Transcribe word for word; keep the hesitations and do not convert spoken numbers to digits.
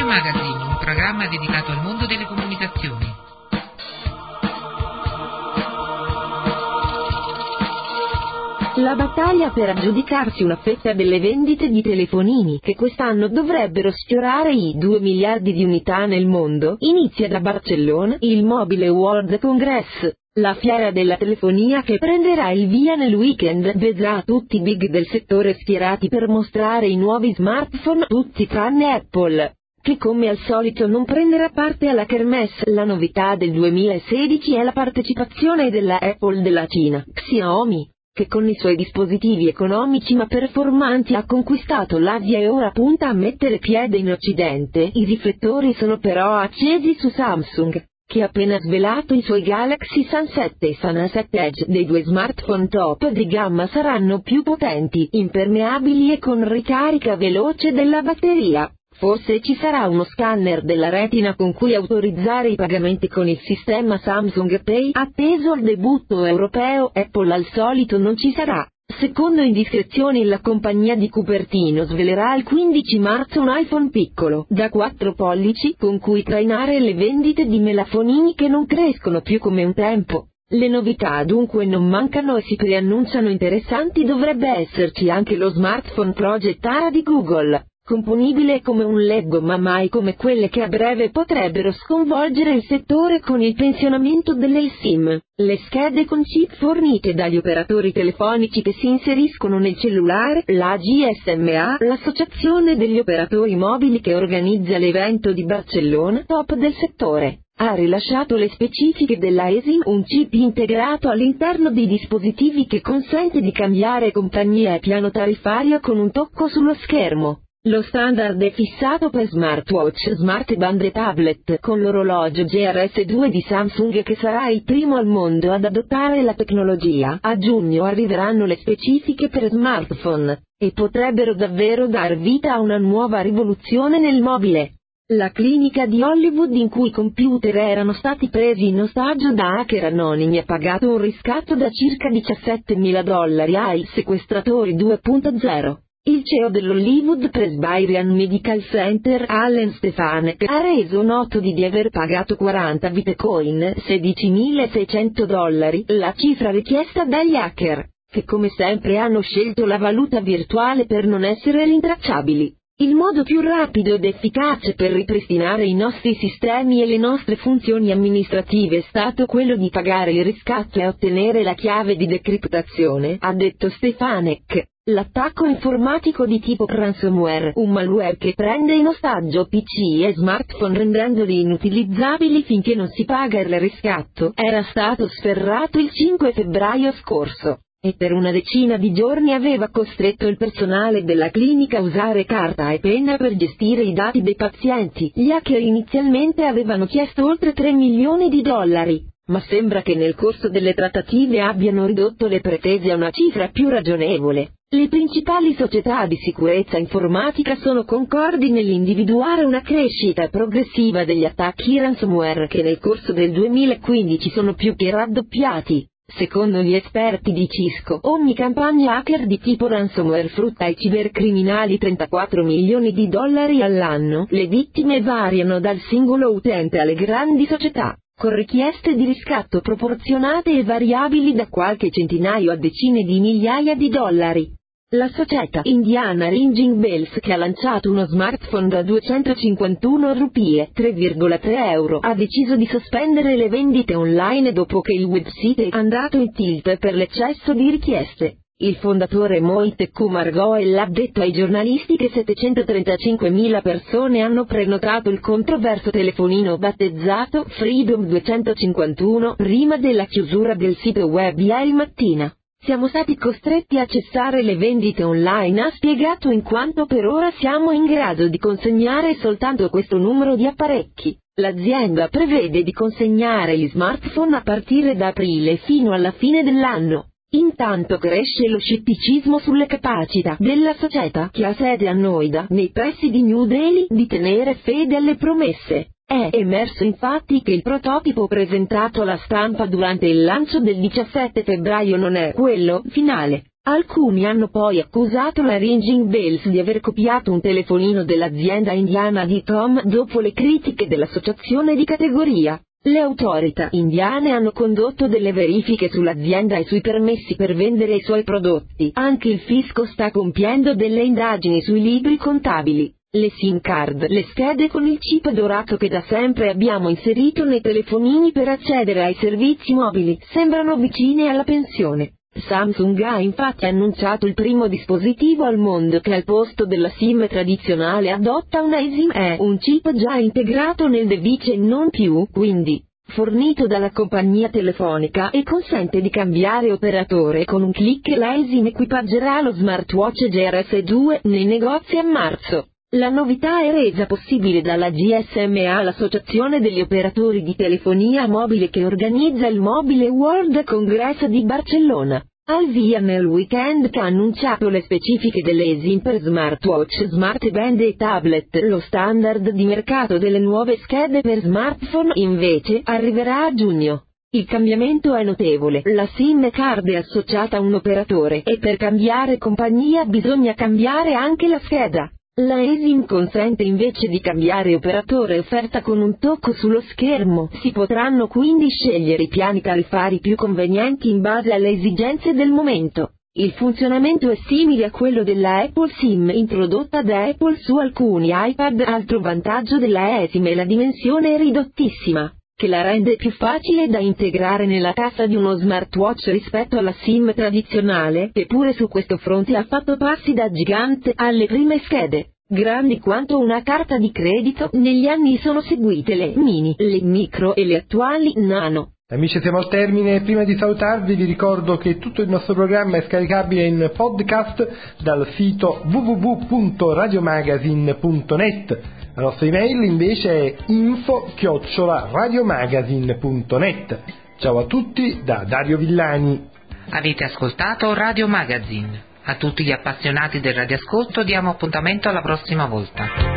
Magazine, un programma dedicato al mondo delle comunicazioni. La battaglia per aggiudicarsi una fetta delle vendite di telefonini, che quest'anno dovrebbero sfiorare i due miliardi di unità nel mondo, inizia da Barcellona, il Mobile World Congress. La fiera della telefonia che prenderà il via nel weekend vedrà tutti i big del settore schierati per mostrare i nuovi smartphone, tutti tranne Apple, che come al solito non prenderà parte alla kermesse. La novità del duemilasedici è la partecipazione della Apple della Cina, Xiaomi, che con i suoi dispositivi economici ma performanti ha conquistato l'Asia e ora punta a mettere piede in Occidente. I riflettori sono però accesi su Samsung, che ha appena svelato i suoi Galaxy Sunset e Sunset Edge. Dei due smartphone top di gamma saranno più potenti, impermeabili e con ricarica veloce della batteria. Forse ci sarà uno scanner della retina con cui autorizzare i pagamenti con il sistema Samsung Pay. Atteso il debutto europeo, Apple al solito non ci sarà. Secondo indiscrezioni la compagnia di Cupertino svelerà il quindici marzo un iPhone piccolo, da quattro pollici, con cui trainare le vendite di melafonini che non crescono più come un tempo. Le novità dunque non mancano e si preannunciano interessanti. Dovrebbe esserci anche lo smartphone Project Ara di Google, componibile come un Lego ma mai come quelle che a breve potrebbero sconvolgere il settore con il pensionamento delle SIM, le schede con chip fornite dagli operatori telefonici che si inseriscono nel cellulare. La G S M A, l'associazione degli operatori mobili che organizza l'evento di Barcellona, top del settore, ha rilasciato le specifiche della eSIM, un chip integrato all'interno dei dispositivi che consente di cambiare compagnia e piano tariffario con un tocco sullo schermo. Lo standard è fissato per smartwatch, smartband e tablet, con l'orologio G R S due di Samsung che sarà il primo al mondo ad adottare la tecnologia. A giugno arriveranno le specifiche per smartphone, e potrebbero davvero dar vita a una nuova rivoluzione nel mobile. La clinica di Hollywood in cui i computer erano stati presi in ostaggio da hacker anonimi ha pagato un riscatto da circa diciassettemila dollari ai sequestratori due punto zero. Il C E O dell'Hollywood Presbyterian Medical Center, Allen Stefanek, ha reso noto di aver pagato quaranta Bitcoin, sedicimilaseicento dollari, la cifra richiesta dagli hacker, che come sempre hanno scelto la valuta virtuale per non essere rintracciabili. Il modo più rapido ed efficace per ripristinare i nostri sistemi e le nostre funzioni amministrative è stato quello di pagare il riscatto e ottenere la chiave di decriptazione, ha detto Stefanek. L'attacco informatico di tipo ransomware, un malware che prende in ostaggio P C e smartphone rendendoli inutilizzabili finché non si paga il riscatto, era stato sferrato il cinque febbraio scorso, e per una decina di giorni aveva costretto il personale della clinica a usare carta e penna per gestire i dati dei pazienti. Gli hacker inizialmente avevano chiesto oltre tre milioni di dollari, ma sembra che nel corso delle trattative abbiano ridotto le pretese a una cifra più ragionevole. Le principali società di sicurezza informatica sono concordi nell'individuare una crescita progressiva degli attacchi ransomware che nel corso del duemilaquindici sono più che raddoppiati. Secondo gli esperti di Cisco, ogni campagna hacker di tipo ransomware frutta ai cibercriminali trentaquattro milioni di dollari all'anno. Le vittime variano dal singolo utente alle grandi società, con richieste di riscatto proporzionate e variabili da qualche centinaio a decine di migliaia di dollari. La società indiana Ringing Bells, che ha lanciato uno smartphone da duecentocinquantuno rupie, tre virgola tre euro, ha deciso di sospendere le vendite online dopo che il website è andato in tilt per l'eccesso di richieste. Il fondatore Mohit Kumar Goel ha detto ai giornalisti che settecentotrentacinquemila persone hanno prenotato il controverso telefonino battezzato Freedom duecentocinquantuno prima della chiusura del sito web ieri mattina. Siamo stati costretti a cessare le vendite online, ha spiegato, in quanto per ora siamo in grado di consegnare soltanto questo numero di apparecchi. L'azienda prevede di consegnare gli smartphone a partire da aprile fino alla fine dell'anno. Intanto cresce lo scetticismo sulle capacità della società, che ha sede a Noida, nei pressi di New Delhi, di tenere fede alle promesse. È emerso infatti che il prototipo presentato alla stampa durante il lancio del diciassette febbraio non è quello finale. Alcuni hanno poi accusato la Ringing Bells di aver copiato un telefonino dell'azienda indiana di Tom dopo le critiche dell'associazione di categoria. Le autorità indiane hanno condotto delle verifiche sull'azienda e sui permessi per vendere i suoi prodotti. Anche il fisco sta compiendo delle indagini sui libri contabili. Le SIM card, le schede con il chip dorato che da sempre abbiamo inserito nei telefonini per accedere ai servizi mobili, sembrano vicine alla pensione. Samsung ha infatti annunciato il primo dispositivo al mondo che al posto della SIM tradizionale adotta una eSIM e un chip già integrato nel device e non più, quindi, fornito dalla compagnia telefonica e consente di cambiare operatore con un clic e la eSIM equipaggerà lo smartwatch G R S due nei negozi a marzo. La novità è resa possibile dalla G S M A, l'associazione degli operatori di telefonia mobile che organizza il Mobile World Congress di Barcellona. Al via nel weekend che ha annunciato le specifiche delle eSIM per smartwatch, smartband e tablet. Lo standard di mercato delle nuove schede per smartphone, invece, arriverà a giugno. Il cambiamento è notevole, la SIM card è associata a un operatore e per cambiare compagnia bisogna cambiare anche la scheda. La eSIM consente invece di cambiare operatore offerta con un tocco sullo schermo. Si potranno quindi scegliere i piani tariffari più convenienti in base alle esigenze del momento. Il funzionamento è simile a quello della Apple SIM introdotta da Apple su alcuni iPad. Altro vantaggio della eSIM è la dimensione ridottissima, che la rende più facile da integrare nella cassa di uno smartwatch rispetto alla SIM tradizionale, che pure su questo fronte ha fatto passi da gigante. Alle prime schede, grandi quanto una carta di credito, negli anni sono seguite le mini, le micro e le attuali nano. Amici, siamo al termine. Prima di salutarvi vi ricordo che tutto il nostro programma è scaricabile in podcast dal sito w w w punto radiomagazine punto net. La nostra email invece è info chiocciola radiomagazine punto net. Ciao a tutti da Dario Villani. Avete ascoltato Radio Magazine. A tutti gli appassionati del radioascolto diamo appuntamento alla prossima volta.